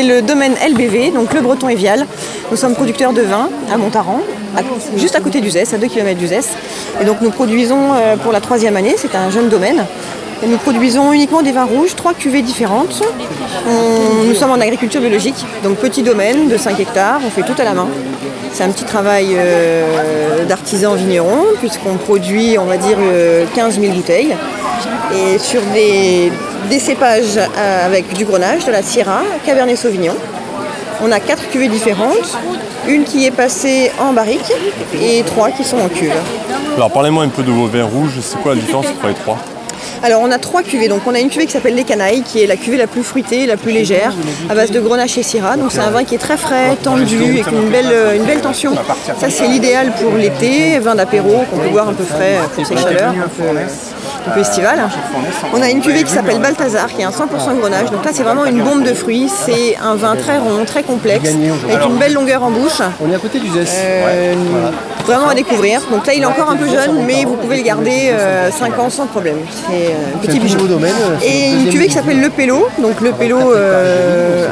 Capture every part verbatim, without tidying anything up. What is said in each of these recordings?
le domaine L B V, donc le Breton Évial. Nous sommes producteurs de vin à Montaran, à, juste à côté d'Uzès, à deux kilomètres d'Uzès. Et donc nous produisons euh, pour la troisième année, c'est un jeune domaine. Et nous produisons uniquement des vins rouges, trois cuvées différentes. On, nous sommes en agriculture biologique, donc petit domaine de cinq hectares, on fait tout à la main. C'est un petit travail euh, d'artisan vigneron, puisqu'on produit, on va dire, euh, quinze mille bouteilles. Et sur des, des cépages euh, avec du Grenache, de la Syrah, Cabernet Sauvignon. On a quatre cuvées différentes, une qui est passée en barrique et trois qui sont en cuve. Alors parlez-moi un peu de vos vins rouges, c'est quoi la différence entre les trois ? Alors on a trois cuvées, donc on a une cuvée qui s'appelle les Canailles, qui est la cuvée la plus fruitée, la plus légère, à base de Grenache et Syrah. Donc c'est un vin qui est très frais, tendu, avec une belle, une belle tension. Ça c'est l'idéal pour l'été, vin d'apéro qu'on peut boire un peu frais pour ses chaleurs, un peu, un peu estival. On a une cuvée qui s'appelle Balthazar, qui est un cent pour cent Grenache. Donc là c'est vraiment une bombe de fruits, c'est un vin très rond, très complexe, avec une belle longueur en bouche. On est à côté du Zès. Euh, vraiment à découvrir. Donc là il est encore un peu jeune, mais vous pouvez le garder euh, cinq ans sans problème. C'est un petit bijou. Domaine, et une cuvée qui s'appelle le Pélo. Donc le Pélo, euh,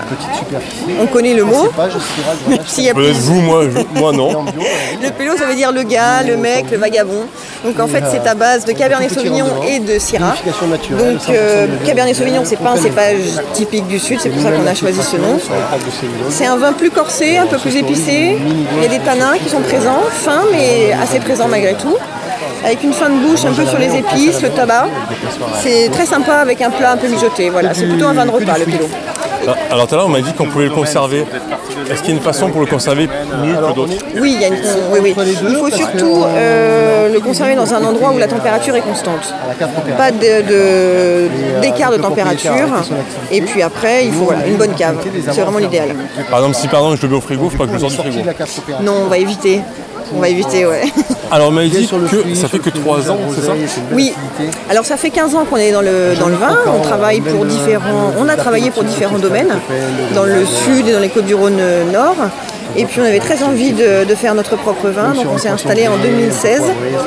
on connaît le mot. S'il y a Peut-être plus... vous, moi, je- moi non. Le Pélo, ça veut dire le gars, le mec, le vagabond. Donc en fait, c'est à base de Cabernet Sauvignon et de Syrah. Donc euh, Cabernet Sauvignon, c'est pas un cépage typique du Sud, c'est pour ça qu'on a choisi ce nom. C'est un vin plus corsé, un peu plus épicé. Il y a des tanins qui sont présents, fins mais assez présents malgré tout. Avec une fin de bouche un peu sur les épices, le tabac. C'est très sympa avec un plat un peu mijoté. Voilà, c'est plutôt un vin de repas, le Pélo. Ah, Alors tout à l'heure, on m'a dit qu'on pouvait le conserver. Est-ce qu'il y a une façon pour le conserver mieux que d'autres ? Oui, il y a une... oui, oui. Il faut surtout euh, le conserver dans un endroit où la température est constante. Pas de, de- d'écart de température. Et puis après, il faut voilà, une bonne cave. C'est vraiment l'idéal. Par exemple, si pardon, je le mets au frigo, il faut pas que je le sorte du frigo. Non, on va éviter. On va éviter, ouais. Alors on m'a dit que ça fait que trois ans, c'est ça ? Oui, alors ça fait quinze ans qu'on est dans le, dans le vin, on travaille pour différents, on a travaillé pour différents domaines, dans le sud et dans les Côtes-du-Rhône nord, et puis on avait très envie de, de faire notre propre vin, donc on s'est installé en deux mille seize,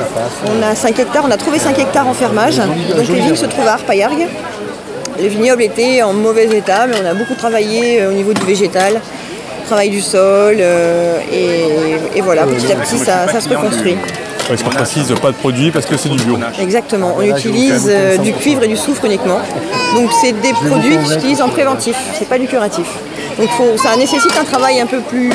on a cinq hectares, on a trouvé cinq hectares en fermage, donc les vignes se trouvent à Arpaillargues. Le vignoble était en mauvais état, mais on a beaucoup travaillé au niveau du végétal, travail du sol, euh, et, et voilà, petit à petit ça, ça se reconstruit. Ouais, c'est pas précise, pas de produits parce que c'est du bio. Exactement, on utilise euh, du cuivre et du soufre uniquement. Donc c'est des produits que j'utilise en préventif, c'est pas du curatif. Donc faut, ça nécessite un travail un peu plus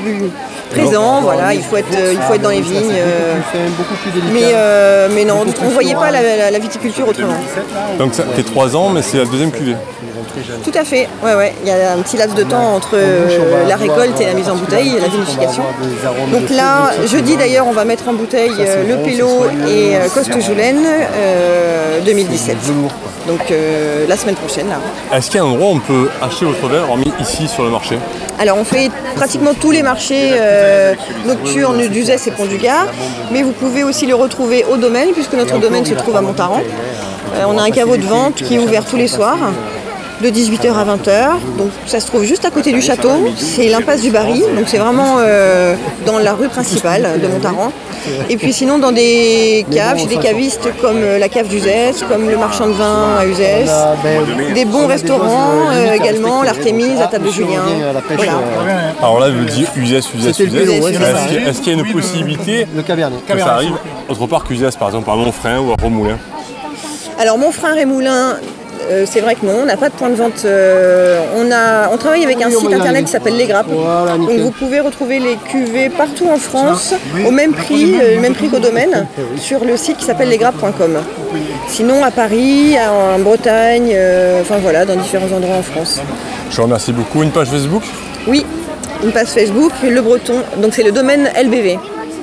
présent, voilà, il faut être, euh, il faut être dans les vignes. euh, mais, euh, mais non, on ne voyait pas la, la- la viticulture autrement. Donc ça fait trois ans, mais c'est la deuxième cuvée. Tout à fait, ouais, ouais. Il y a un petit laps de temps entre euh, la récolte et la mise en bouteille, la vinification. Donc là, jeudi d'ailleurs, on va mettre en bouteille euh, le Pélo et euh, Coste-Joulaine euh, deux mille dix-sept. Donc euh, la semaine prochaine là. Est-ce qu'il y a un endroit où on peut acheter votre vin, hormis ici sur le marché ? Alors on fait pratiquement tous les marchés euh, nocturnes d'Uzès et Pont-du-Gard, mais vous pouvez aussi le retrouver au domaine, puisque notre domaine se trouve à Montaran. Euh, on a un caveau de vente qui est ouvert tous les soirs, de dix-huit heures à vingt heures. Donc ça se trouve juste à côté du château, c'est l'impasse du Barry, donc c'est vraiment euh, dans la rue principale de Montaran. Et puis sinon dans des caves, chez des cavistes comme la cave d'Uzès, comme le marchand de vin à Uzès, des bons restaurants euh, également, l'Artémise, la table de Julien. Voilà. Alors là, je dis Uzès, Uzès, C'était le Uzès. Pélo, ouais, Est-ce c'est ça. qu'il y a- est-ce qu'il y a une possibilité Le Cabernet. que ça arrive autre part qu'Uzès, par exemple à Montfrein ou à Romoulin ? Alors Montfrein et Moulin, euh, c'est vrai que non, on n'a pas de point de vente. euh, on, a, on travaille avec un site internet qui s'appelle Les Grappes. Voilà, Donc nickel. vous pouvez retrouver les cuvées partout en France, au même prix, euh, le même prix qu'au domaine, sur le site qui s'appelle lesgrappes point com. Sinon à Paris, en Bretagne, euh, enfin voilà, dans différents endroits en France. Je vous remercie beaucoup. Une page Facebook ? Oui, une page Facebook, Le Breton, donc c'est le domaine L B V.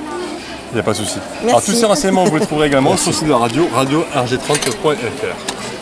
Il n'y a pas de souci. Merci. Alors tous ces renseignements, vous les trouverez également sur le site de la radio, radio r g trente point f r.